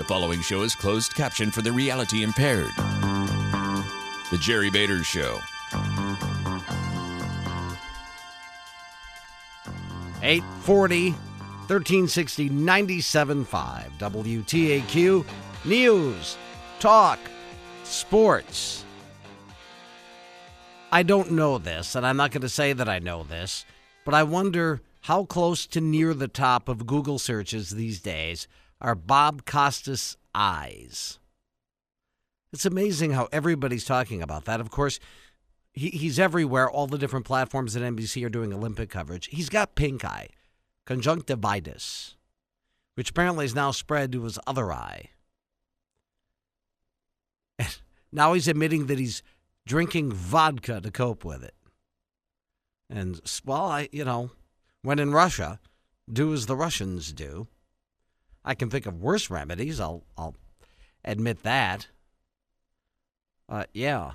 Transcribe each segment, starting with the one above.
following show is closed caption for the reality impaired. The Jerry Bader Show. 840, 1360, 97.5, WTAQ, News, Talk, Sports. I don't know this, and I'm not going to say that I know this, but I wonder how close to near the top of Google searches these days are Bob Costas' eyes. It's amazing how everybody's talking about that. Of course, he's everywhere. All the different platforms at NBC are doing Olympic coverage. He's got pink eye, conjunctivitis, which apparently is now spread to his other eye. And now he's admitting that he's drinking vodka to cope with it. And, well, when in Russia, do as the Russians do. I can think of worse remedies. I'll admit that. Yeah.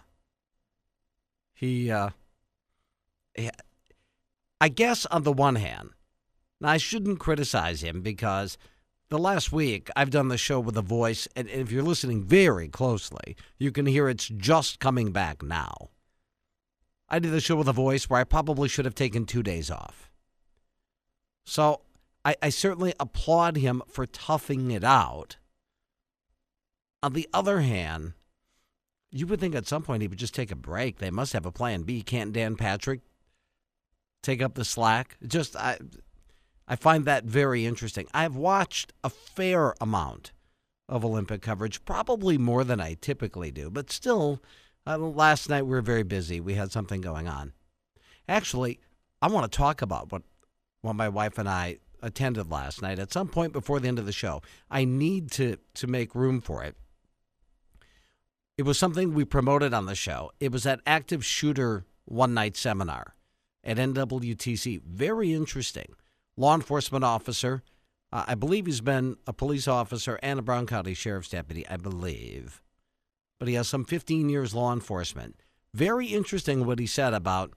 I guess on the one hand, now I shouldn't criticize him because the last week I've done the show with a voice, and if you're listening very closely, you can hear it's just coming back now. I did the show with a voice where I probably should have taken 2 days off. So I certainly applaud him for toughing it out. On the other hand, you would think at some point he would just take a break. They must have a plan B. Can't Dan Patrick take up the slack? I find that very interesting. I've watched a fair amount of Olympic coverage, probably more than I typically do, but still, last night we were very busy. We had something going on. Actually, I want to talk about what my wife and I attended last night. At some point before the end of the show, I need to make room for it. It was something we promoted on the show. It was that active shooter one-night seminar at NWTC. Very interesting. Law enforcement officer. I believe he's been a police officer and a Brown County Sheriff's deputy, I believe. But he has some 15 years law enforcement. Very interesting what he said about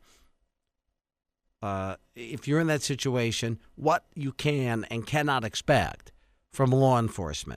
if you're in that situation, what you can and cannot expect from law enforcement.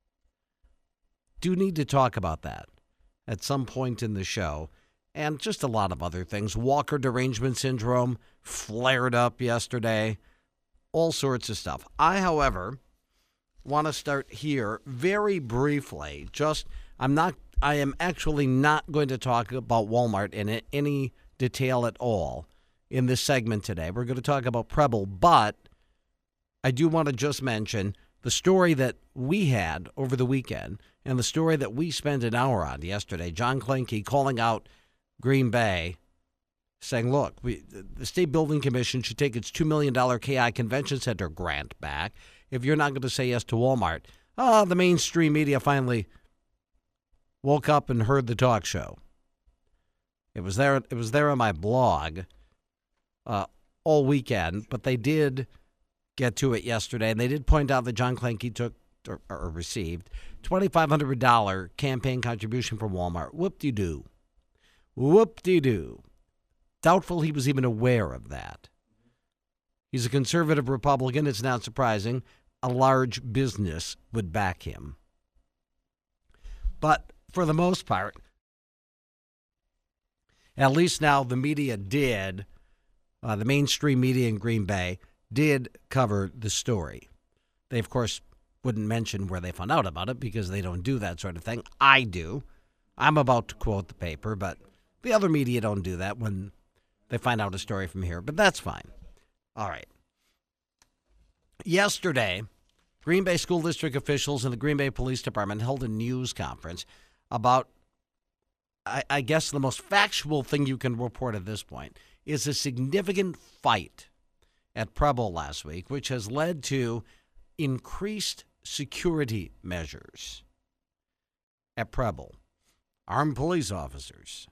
Do need to talk about that at some point in the show. And just a lot of other things. Walker derangement syndrome flared up yesterday. All sorts of stuff. I, however, want to start here very briefly. I am actually not going to talk about Walmart in any detail at all in this segment today. We're going to talk about Preble, but I do want to just mention the story that we had over the weekend and the story that we spent an hour on yesterday. John Klinke calling out Green Bay, saying, look, the State Building Commission should take its $2 million KI Convention Center grant back if you're not going to say yes to Walmart. The mainstream media finally woke up and heard the talk show. It was there on my blog all weekend, but they did get to it yesterday, and they did point out that John Klinke took or received $2,500 campaign contribution from Walmart. Whoop-de-doo. Whoop-de-doo. Doubtful he was even aware of that. He's a conservative Republican. It's not surprising. A large business would back him. But for the most part, at least now the media did, the mainstream media in Green Bay did cover the story. They, of course, wouldn't mention where they found out about it because they don't do that sort of thing. I do. I'm about to quote the paper, but the other media don't do that when they find out a story from here, but that's fine. All right. Yesterday, Green Bay School District officials and the Green Bay Police Department held a news conference about, I guess the most factual thing you can report at this point is a significant fight at Preble last week, which has led to increased security measures at Preble. Armed police officers.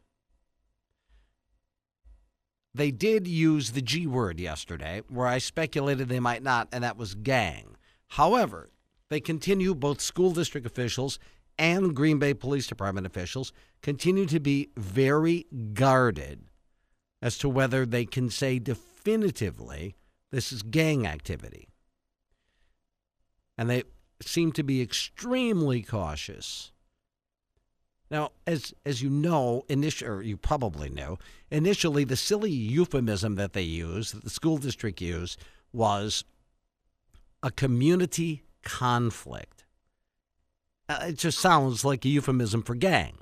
They did use the G word yesterday, where I speculated they might not, and that was gang. However, they continue, both school district officials and Green Bay Police Department officials continue to be very guarded as to whether they can say definitively this is gang activity. And seem to be extremely cautious. Now, as you know, or you probably know, initially the silly euphemism that they used, that the school district used, was a community conflict. It just sounds like a euphemism for gang.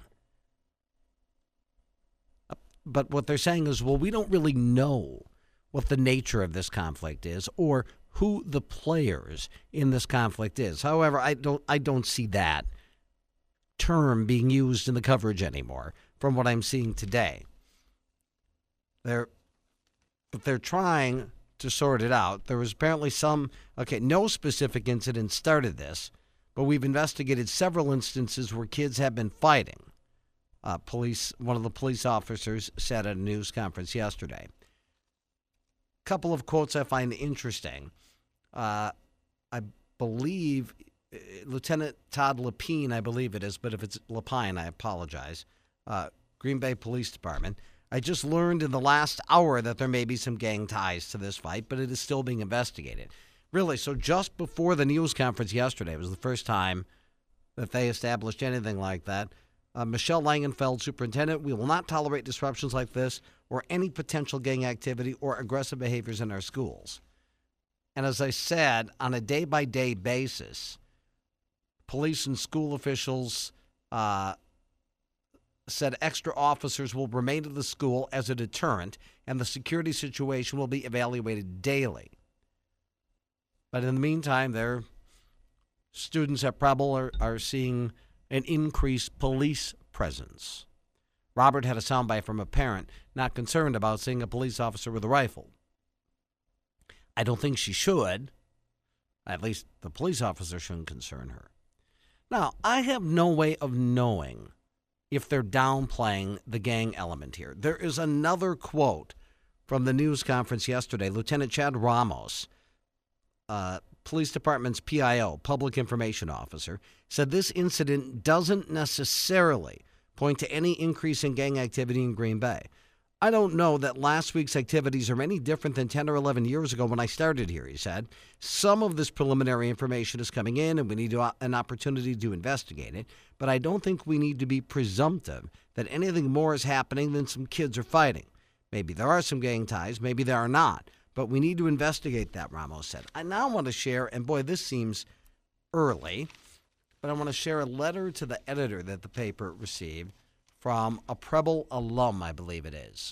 But what they're saying is, well, we don't really know what the nature of this conflict is or who the players in this conflict is. However, I don't see that term being used in the coverage anymore from what I'm seeing today. They're trying to sort it out. There was apparently no specific incident started this, but we've investigated several instances where kids have been fighting. One of the police officers said at a news conference yesterday. A couple of quotes I find interesting. I believe Lieutenant Todd Lapine, I believe it is, but if it's Lapine, I apologize. Green Bay Police Department. I just learned in the last hour that there may be some gang ties to this fight, but it is still being investigated. Really, so just before the news conference yesterday, it was the first time that they established anything like that. Michelle Langenfeld, superintendent, we will not tolerate disruptions like this or any potential gang activity or aggressive behaviors in our schools. And as I said, on a day-by-day basis, police and school officials said extra officers will remain at the school as a deterrent, and the security situation will be evaluated daily. But in the meantime, their students at Preble are seeing an increased police presence. Robert had a soundbite from a parent not concerned about seeing a police officer with a rifle. I don't think she should. At least the police officer shouldn't concern her. Now, I have no way of knowing if they're downplaying the gang element here. There is another quote from the news conference yesterday. Lieutenant Chad Ramos, Police Department's PIO, Public Information Officer, said this incident doesn't necessarily point to any increase in gang activity in Green Bay. I don't know that last week's activities are any different than 10 or 11 years ago when I started here, he said. Some of this preliminary information is coming in, and we need an opportunity to investigate it. But I don't think we need to be presumptive that anything more is happening than some kids are fighting. Maybe there are some gang ties, maybe there are not. But we need to investigate that, Ramos said. I now want to share, and boy, this seems early, but I want to share a letter to the editor that the paper received from a Preble alum, I believe it is.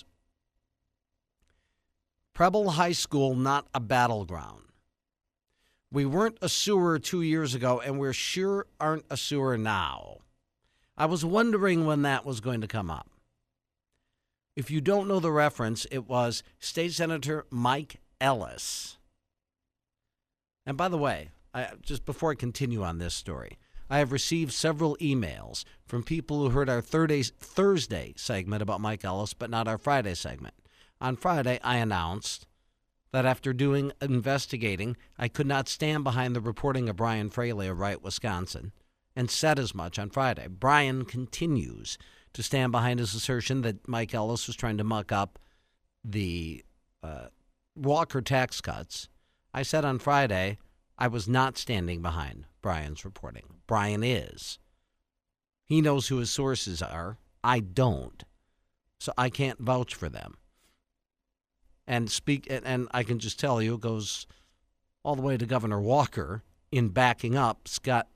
Preble High School, not a battleground. We weren't a sewer 2 years ago, and we sure aren't a sewer now. I was wondering when that was going to come up. If you don't know the reference, it was State Senator Mike Ellis. And by the way, just before I continue on this story, I have received several emails from people who heard our Thursday segment about Mike Ellis, but not our Friday segment. On Friday, I announced that after doing investigating, I could not stand behind the reporting of Brian Fraley of Wright, Wisconsin, and said as much on Friday. Brian continues to stand behind his assertion that Mike Ellis was trying to muck up the Walker tax cuts. I said on Friday I was not standing behind Brian's reporting. Brian is. He knows who his sources are. I don't. So I can't vouch for them. And I can just tell you, it goes all the way to Governor Walker in backing up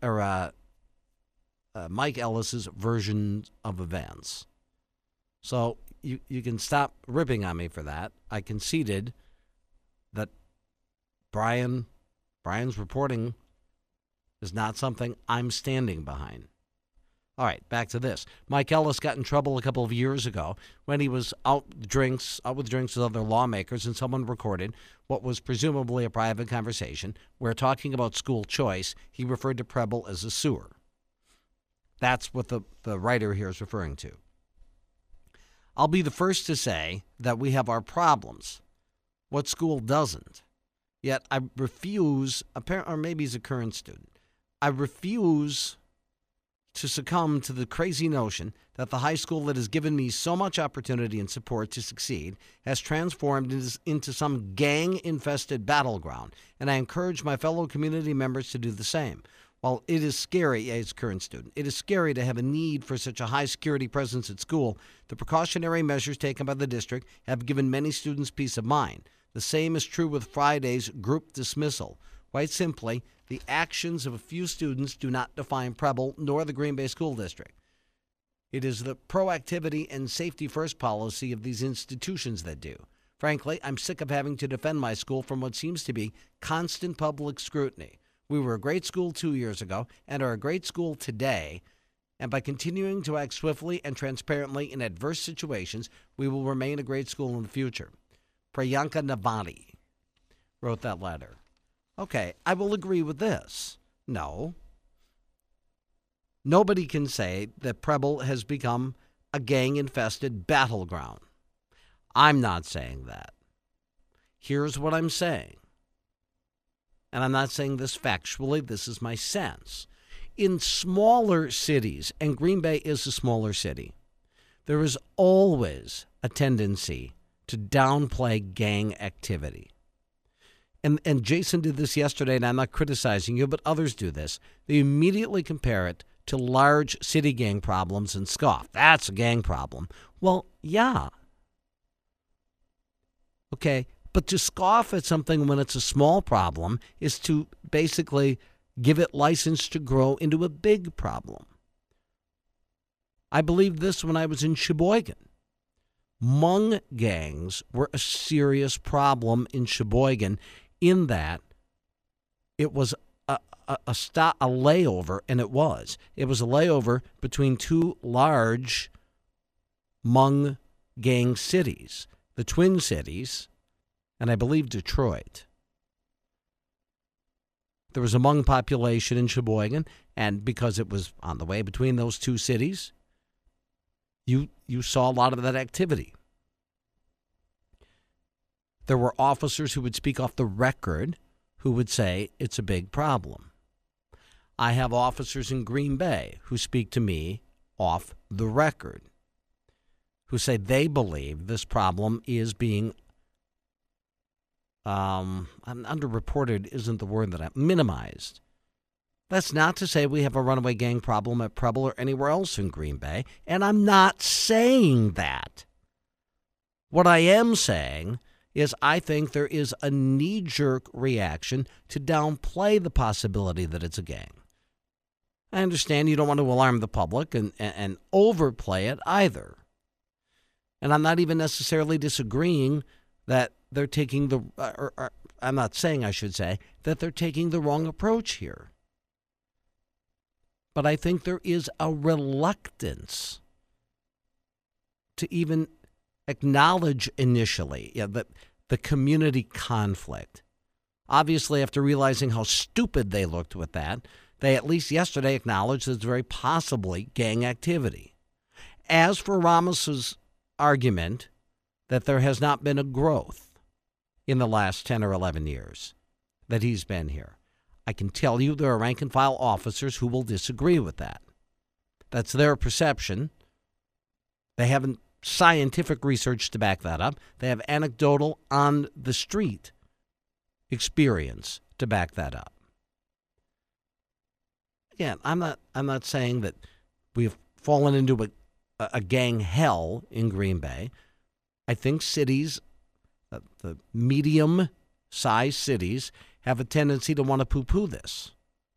Mike Ellis's version of events. So you can stop ripping on me for that. I conceded that Brian's reporting is not something I'm standing behind. All right, back to this. Mike Ellis got in trouble a couple of years ago when he was out with drinks with other lawmakers, and someone recorded what was presumably a private conversation where, talking about school choice, he referred to Preble as a sewer. That's what the writer here is referring to. I'll be the first to say that we have our problems. What school doesn't? Yet I refuse, or maybe he's a current student, I refuse to succumb to the crazy notion that the high school that has given me so much opportunity and support to succeed has transformed into some gang-infested battleground, and I encourage my fellow community members to do the same. While it is scary, as a current student, it is scary to have a need for such a high security presence at school. The precautionary measures taken by the district have given many students peace of mind. The same is true with Friday's group dismissal. Quite simply, the actions of a few students do not define Preble nor the Green Bay School District. It is the proactivity and safety first policy of these institutions that do. Frankly, I'm sick of having to defend my school from what seems to be constant public scrutiny. We were a great school 2 years ago and are a great school today, and by continuing to act swiftly and transparently in adverse situations, we will remain a great school in the future. Priyanka Navani wrote that letter. Okay, I will agree with this. No. Nobody can say that Preble has become a gang-infested battleground. I'm not saying that. Here's what I'm saying. And I'm not saying this factually, this is my sense. In smaller cities, and Green Bay is a smaller city, there is always a tendency to downplay gang activity. And Jason did this yesterday, and I'm not criticizing you, but others do this. They immediately compare it to large city gang problems and scoff. That's a gang problem. Well, yeah. Okay, but to scoff at something when it's a small problem is to basically give it license to grow into a big problem. I believed this when I was in Sheboygan. Hmong gangs were a serious problem in Sheboygan in that it was a layover, and it was. It was a layover between two large Hmong gang cities, the Twin Cities, and I believe Detroit. There was a Hmong population in Sheboygan, and because it was on the way between those two cities, you saw a lot of that activity. There were officers who would speak off the record who would say it's a big problem. I have officers in Green Bay who speak to me off the record, who say they believe this problem is being underreported isn't the word that minimized. That's not to say we have a runaway gang problem at Preble or anywhere else in Green Bay, and I'm not saying that. What I am saying is I think there is a knee-jerk reaction to downplay the possibility that it's a gang. I understand you don't want to alarm the public and overplay it either. And I'm not even necessarily disagreeing that they're taking I'm not saying, I should say, that they're taking the wrong approach here. But I think there is a reluctance to even acknowledge initially the community conflict. Obviously, after realizing how stupid they looked with that, they at least yesterday acknowledged that it's very possibly gang activity. As for Ramos's argument that there has not been a growth in the last 10 or 11 years that he's been here, I can tell you there are rank-and-file officers who will disagree with that. That's their perception. They haven't scientific research to back that up. They have anecdotal on-the-street experience to back that up. Again, I'm not saying that we've fallen into a gang hell in Green Bay. I think cities, the medium-sized cities, have a tendency to want to poo-poo this.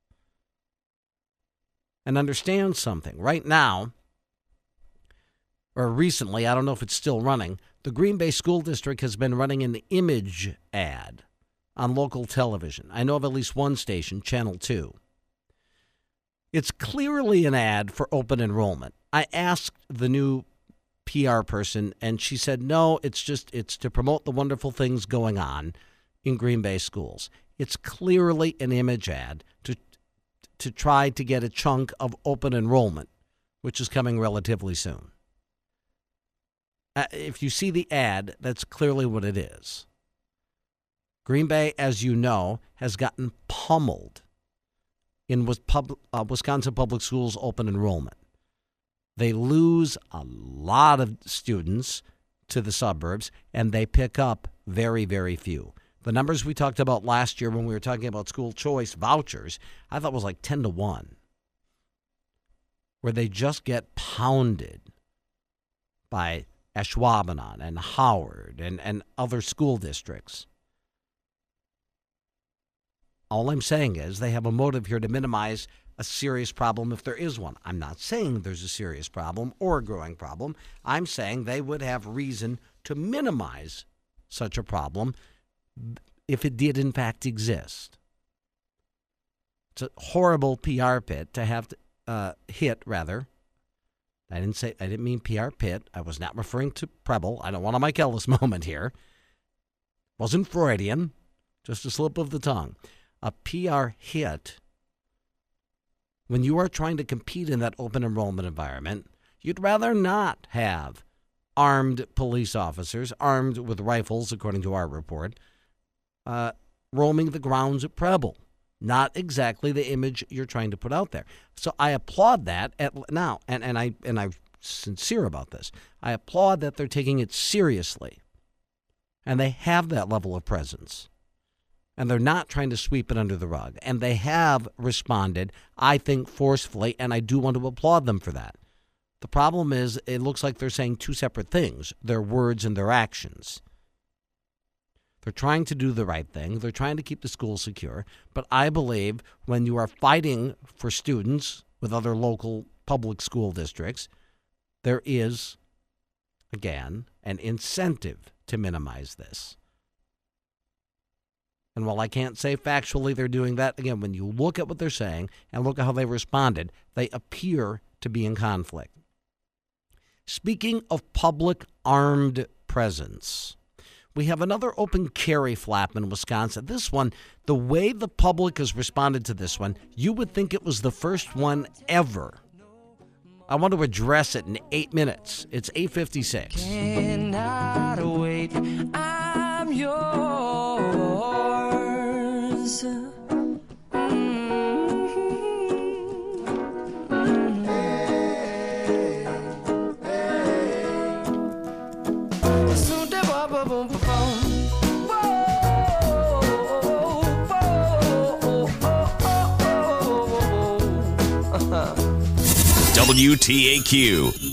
And understand something. Right now, or recently, I don't know if it's still running, the Green Bay School District has been running an image ad on local television. I know of at least one station, Channel 2. It's clearly an ad for open enrollment. I asked the new PR person, and she said, no, it's to promote the wonderful things going on in Green Bay schools. It's clearly an image ad to try to get a chunk of open enrollment, which is coming relatively soon. If you see the ad, that's clearly what it is. Green Bay, as you know, has gotten pummeled in Wisconsin Public Schools open enrollment. They lose a lot of students to the suburbs, and they pick up very, very few. The numbers we talked about last year when we were talking about school choice vouchers, I thought was like 10-1, where they just get pounded by Ashwaubenon and Howard and other school districts. All I'm saying is they have a motive here to minimize a serious problem if there is one. I'm not saying there's a serious problem or a growing problem. I'm saying they would have reason to minimize such a problem if it did in fact exist. It's a horrible PR pit to have to hit, rather. I didn't mean PR pit. I was not referring to Preble. I don't want a Mike Ellis moment here. Wasn't Freudian, just a slip of the tongue. A PR hit, when you are trying to compete in that open enrollment environment, you'd rather not have armed police officers, armed with rifles, according to our report, roaming the grounds at Preble. Not exactly the image you're trying to put out there. So I applaud that now, and I'm sincere about this. I applaud that they're taking it seriously, and they have that level of presence. And they're not trying to sweep it under the rug. And they have responded, I think, forcefully, and I do want to applaud them for that. The problem is it looks like they're saying two separate things, their words and their actions. They're trying to do the right thing. They're trying to keep the school secure. But I believe when you are fighting for students with other local public school districts, there is, again, an incentive to minimize this. And while I can't say factually they're doing that, again, when you look at what they're saying and look at how they responded, they appear to be in conflict. Speaking of public armed presence, we have another open carry flap in Wisconsin. This one, the way the public has responded to this one, you would think it was the first one ever. I want to address it in 8 minutes. It's 8:56. Cannot wait. I'm yours. WTAQ